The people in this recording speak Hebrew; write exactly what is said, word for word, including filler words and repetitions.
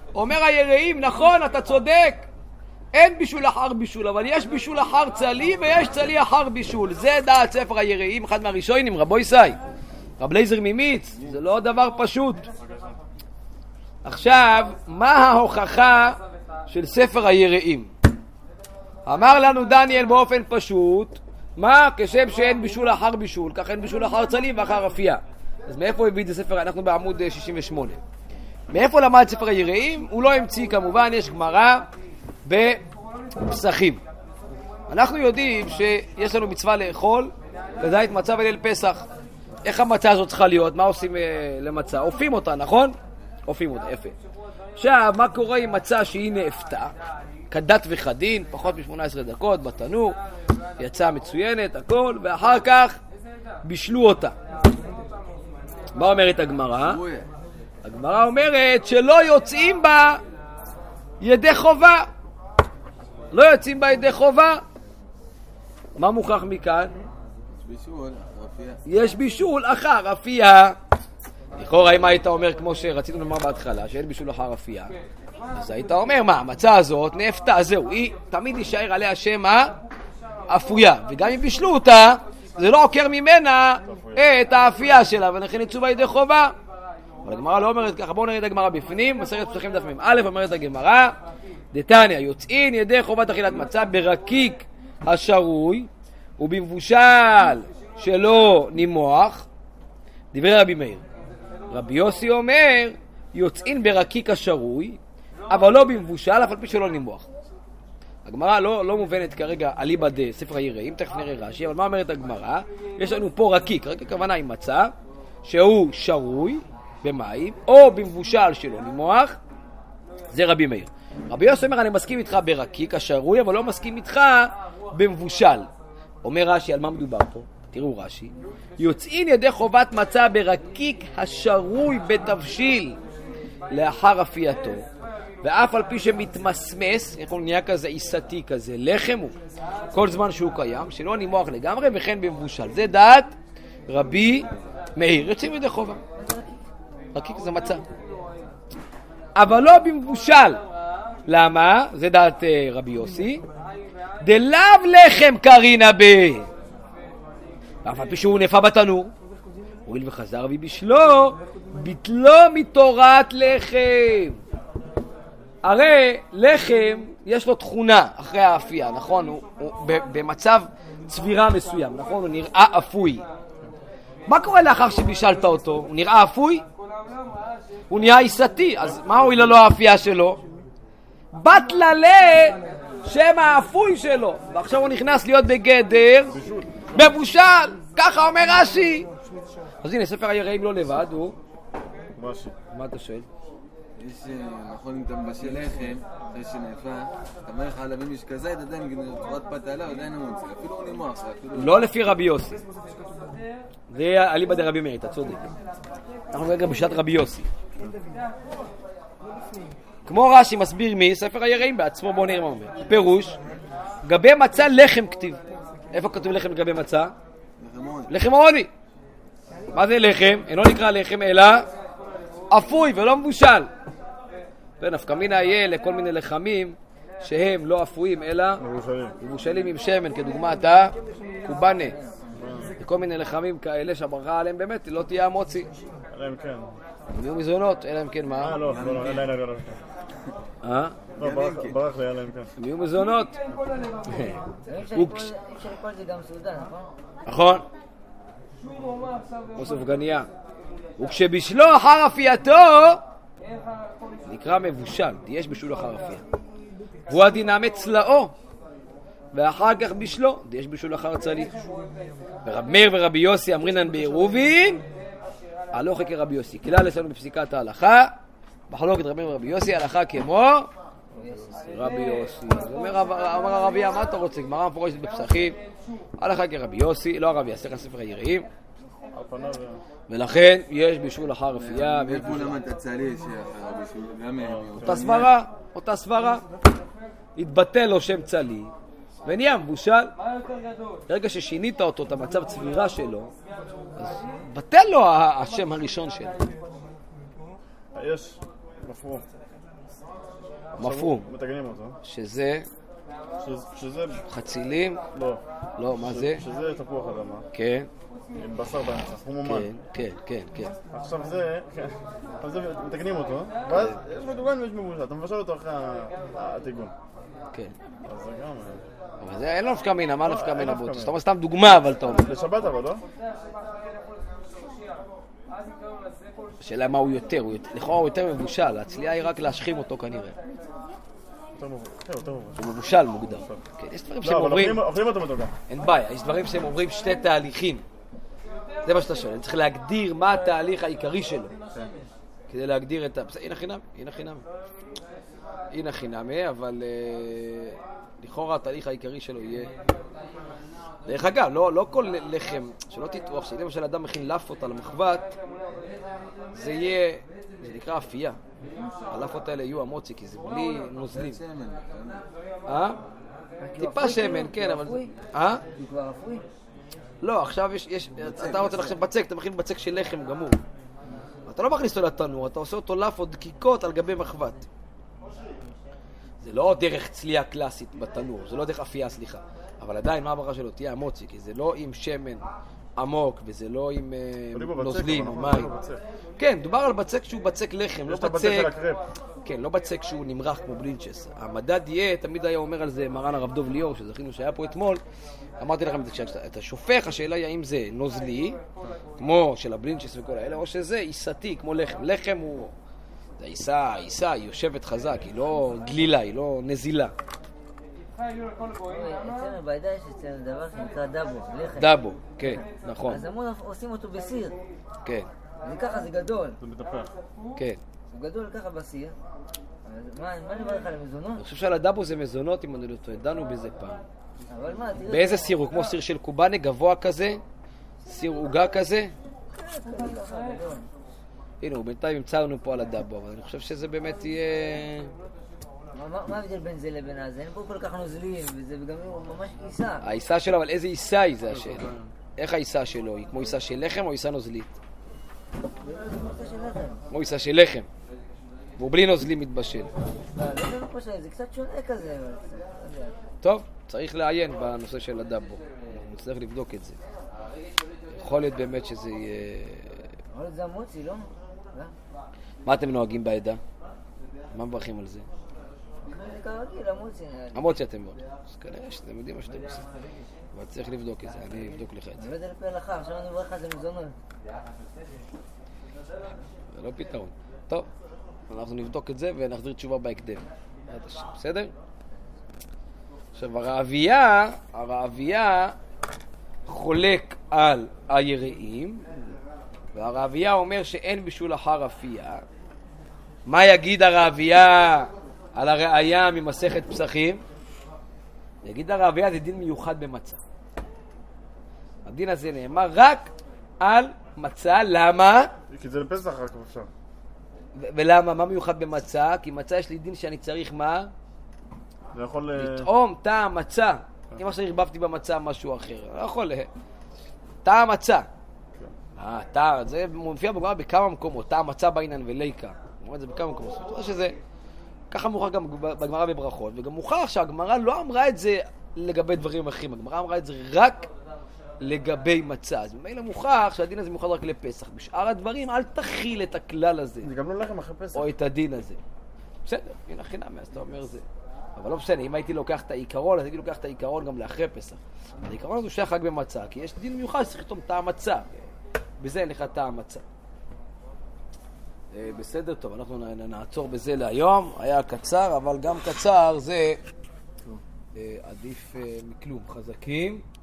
אומר היראים, נכון, אתה צודק. אין בישול אחר בישול, אבל יש בישול אחר צלי ויש צלי אחר בישול. זה דעת ספר היראים, אחד מהראשונים, רבו ישי. רב לייזר ממיץ, זה לא דבר פשוט. עכשיו, מה ההוכחה של ספר היראים? אמר לנו דניאל באופן פשוט, מה? כשם שאין בישול אחר בישול, כך אין בישול אחר צלי ואחר אפייה. אז מאיפה הביא את הספר? אנחנו בעמוד שישים ושמונה. מאיפה למד ספר היראים? הוא לא המציא כמובן, יש גמרא בפסחים. אנחנו יודעים שיש לנו מצווה לאכול כזית מצה וליל פסח. איך המצה הזאת צריכה להיות? מה עושים אה, למצה? אופים אותה, נכון? אופים אותה, יפה. עכשיו, מה קורה עם מצה שהיא נאפתה? כדת וכדין, פחות מ-שמונה עשרה דקות, בתנור, יצאה מצוינת, הכל, ואחר כך בישלו אותה. מה אומרת הגמרא? הגמרא אומרת שלא יוצאים בה ידי חובה. לא יוצאים בה ידי חובה. מה מוכח מכאן? יש בישול אחר אפייה. לכאורה אם היית אומר כמו שרצינו לומר בהתחלה, שאין בישול אחר אפייה, אז היית אומר מה, המצה הזאת נאפתה, זהו, היא תמיד יישאר עליה שם האפויה, וגם אם בישלו אותה, זה לא עוקר ממנה את האפייה שלה, ולכן יצאו בה ידי חובה. אבל הגמרא לא אומרת ככה. בואו נראה את הגמרא בפנים, מסכת פסחים דף מ"א, אומרת הגמרא, דתניא, יוצאין ידי חובת אכילת מצה ברקיק השרוי ובמבושל שלא נימוח. דברי רבי מאיר. רבי יוסי אומר, יוצאין ברקיק השרוי, אבל לא במבושל, אף על פי שלא נימוח. הגמרא לא, לא מובנת כרגע אליבא דספר היראים, תכף נראה רש"י, אבל מה אומרת הגמרא? יש לנו פה רקיק, רקיק הכוונה עם מצה, שהוא שרוי במים, או במבושל שלא נימוח, זה רבי מאיר. רבי יוסי אומר, אני מסכים איתך ברקיק השרוי, אבל לא מסכים איתך במבושל. אומר רש"י, על מה מדובר פה? תראו רש"י, יוצאין ידי חובת מצה ברקיק השרוי בתבשיל לאחר אפייתו, ואף על פי שמתמסמס, איך הוא נהיה כזה עיסתי כזה, לחם הוא, כל זמן שהוא קיים, שלא נימוח לגמרי, וכן במבושל. זה דעת רבי מאיר. יוצאים ידי חובה. רקיק זה מצה. אבל לא במבושל. למה? זה דעת uh, רבי יוסי. דלאו לחם קרינה ב... ואף על פי שהוא נפה בתנור, הואיל וחזר ובישלו, ביטלו מתורת לחם. הרי לחם יש לו תכונה אחרי האפייה, נכון? הוא, הוא במצב צבירה מסוים, נכון? הוא נראה אפוי. מה קורה לאחר שבישלת אותו? הוא נראה אפוי? הוא נהיה עיסתי, אז מה הועילה לו האפייה שלו? בטלה שם האפוי שלו, ועכשיו הוא נכנס להיות בגדר בבושל, ככה אומר רש"י. אז הנה, ספר היראים לא לבד, הוא מה אתה שואל? יש, נכון, אם אתה מבשל לחם, אחרי שנאפה, אתה אומר לך עליו אם יש כזה, אתה יודע, אם תורת פת עליו, עדיין המוצא, אפילו הוא נימוח. לא לפי רבי יוסי. זה אליבא דרבי מאיר, אתה צודק. אנחנו רגע בשעת רבי יוסי. כמו רש"י מסביר מי, ספר היראים בעצמו, בוא נראה מה אומר. פירוש, גבי מצה לחם כתיב. איפה כתוב לחם לגבי מצה? לחם עוני. מה זה לחם? אינו נקרא לחם, אלא אפוי ולא מבושל. ונפקא מינה יהיה לכל מיני לחמים שהם לא אפויים אלא מבושלים עם שמן, כדוגמת הקובאנה. וכל מיני לחמים כאלה שהברכה עליהם באמת לא תהיה המוציא. אלא אם כן. הם יהיו מזונות, אלא אם כן מה? אה, לא, לא, אלא אם כן. אה? לא, ברח לי, אלא אם כן. הם יהיו מזונות. כל זה גם סעודה, נכון? נכון. או סופגניה. וכשבישלו אחר אפייתו נקרא מבושל, יש בישול אחר אפייה. והוא הדינמי צלעו, ואחר כך בישלו, יש בישול אחר צלי. ורב מאיר ורבי יוסי אמרינן בעירובין, הלכה כרבי יוסי. כלל אצלנו בפסיקת ההלכה, מחלוקת רב מאיר ורבי יוסי, הלכה כמו רבי יוסי. אומר הרביה, מה אתה רוצה? גמרא מפורשת בפסחים, הלכה כרבי יוסי, לא הרביה, סליחה, ספר היראים. ולכן יש בישול אחר אפייה. איפה למדת הצלי שאחר בישול? אותה סברה, אותה סברה. התבטל לו שם צלי ונהיה מבושל. ברגע ששינית אותו, את המצב צבירה שלו, אז בטל לו השם הראשון שלו. יש, מפרו. מפרום. מתגנים אותו. שזה שזה- שזה... חצילים? לא. לא, מה זה? שזה תפוח אדמה. כן, עם בשר באמצע, חומומן. כן, כן, כן, כן. עכשיו זה, כן, אז זה מתגנים אותו, ואז יש מדוגן ויש מבושל, אתה מבשל אותו אחרי ה- הטיגון. כן. אז זה גם... אבל זה אין לו נפקא מינה, מה נפקא אין מינה נפקא בוטוס? מינה. אתה אומר סתם דוגמה, אבל אתה אומר. לשבת אבל, לא? השאלה מה הוא יותר, הוא יותר- לכאורה הוא יותר מבושל, הצליעה היא רק להשכים אותו כנראה. יותר מבושל, כן, יותר מבושל. הוא מבושל מוגדר. כן, יש דברים שהם לא, אבל אומרים, אוכלים- אוכלים אותו מדוגן. אין בעיה, יש דברים שהם אומרים שתי תהליכים. זה מה שאתה שואל, אני צריך להגדיר מה התהליך העיקרי שלו. כדי להגדיר את ה... בסדר, הנה חינם, הנה חינם. הנה חינם, אבל אה, לכאורה התהליך העיקרי שלו יהיה... דרך אגב, לא, לא כל לחם, שלא תטעוח, שאם למשל אדם מכין לאפות על המחבת, זה יהיה, זה נקרא אפייה. הלאפות האלה יהיו המוצי, כי זה בלי נוזלים. שמן. אה? טיפה שמן, כן, אבל... אה? הוא כבר אפוי? לא, עכשיו יש, יש, אתה רוצה עכשיו בצק, אתה מכין בצק של לחם גמור. אתה לא מכניס אותו לתנור, אתה עושה אותו לאפות דקיקות על גבי מחבת. זה לא דרך צלייה קלאסית בתנור, זה לא דרך אפייה, סליחה. אבל עדיין, מה הברכה שלו? תהיה המוצי, כי זה לא עם שמן עמוק, וזה לא עם אה, אבל בבצק, נוזלים או אבל מים. בבצק. כן, דובר על בצק שהוא בצק לחם, לא יש את הבצק של בצק... הקרפ. כן, לא בצק שהוא נמרח כמו בלינצ'ס. המדד יהיה, תמיד היה אומר על זה מרן הרב דוב ליאור, שזכינו שהיה פה אתמול, אמרתי לכם, כשאתה שופך, השאלה היא האם זה נוזלי, כמו של הבלינצ'ס וכל האלה, או שזה עיסתי, כמו לחם. לחם הוא... זה עיסה, עיסה, היא יושבת חזק, היא לא גלילה, היא לא נזילה. אצלנו בעדה יש אצלנו דבר שנקרא דאבו, לחם. דאבו, כן, נכון, אז המון עושים אותו בסיר. כן, זה ככה, זה גדול. זה מתהפך. כן. הוא גדול ככה בסיר. אז מה מה אני אומר לך על המזונות? אני חושב שעל הדאבו זה מזונות, אם אני לא טועה, דנו בזה פעם. אבל מה, תראה... באיזה סיר הוא? כמו סיר של קובאנה, גבוה כזה? סיר עוגה כזה? ככה גדול. הנה, הוא בינתיים ימצא לנו פה על הדאבו, אבל אני חושב שזה באמת יהיה... מה- מה- מה ההבדל בין זה לבין הזה? אין פה כל כך נוזלים, וזה וגם הוא ממש עיסה. העיסה שלו, אבל איזה עיסה היא זה השאלה? איך העיסה שלו? היא כמו עיסה של לחם או עיסה נוזלית? זה עיסה של לחם. כמו עיסה של לחם. והוא בלי נוזלים מתבשל. לא, לא יודע מה זה, זה קצת שונה כזה. אבל קצת, לא יודע. טוב, צריך לעיין בנושא של הדאבו. אנחנו נצטרך לבדוק את זה. יכול להיות באמת שזה יהיה... אבל זה המוצי, לא? לא? מה אתם נוהגים בעדה? מה מברכים על זה? זה כרגיל, המוצי. המוציא אתם מברכים. אז כנראה שאתם יודעים מה שאתם עושים. אבל צריך לבדוק את זה, אני אבדוק לך את אני זה. לא יודע לפי הלכה, עכשיו אני אומר לך זה מזונות. זה לא פתרון. טוב, אנחנו נבדוק את זה ונחזיר תשובה בהקדם. בסדר? עכשיו, הרעבייה, הרעבייה חולק על היראים, והרעבייה אומר שאין בישול אחר אפייה. מה יגיד הרעבייה על הראייה ממסכת פסחים? יגיד הרעבייה זה דין מיוחד במצה. הדין הזה נאמר רק על מצה, למה? כי זה לפסח רק אפשר. ו- ולמה? מה מיוחד במצה? כי מצה יש לי דין שאני צריך מה? זה יכול... אה, לטעום טעם מצה. אם עכשיו הרבבתי במצה משהו אחר, לא יכול... טעם מצה. אה, טעם, זה מופיע בגמרא בכמה מקומות, טעם מצה בעינן וליקה. הוא אומר את זה בכמה מקומות. זאת אומרת שזה... ככה מוכר גם בגמרא בברכות, וגם מוכר שהגמרא לא אמרה את זה לגבי דברים אחרים, הגמרא אמרה את זה רק לגבי מצה. אז ממילא מוכח שהדין הזה מוכר רק לפסח. בשאר הדברים אל תכיל את הכלל הזה, זה גם לא לחם אחרי פסח. או את הדין הזה. בסדר, הנה חינם, אז אתה אומר זה. אבל לא בסדר, אם הייתי לוקח את העיקרון, אז הייתי לוקח את העיקרון גם לאחרי פסח. העיקרון הזה הוא שייך רק במצה, כי יש דין מיוחד שצריך לטעום טעם מצה. בזה אין לך טעם מצה. בסדר, טוב, אנחנו נעצור בזה להיום. היה קצר, אבל גם קצר זה עדיף מכלום. חזקים.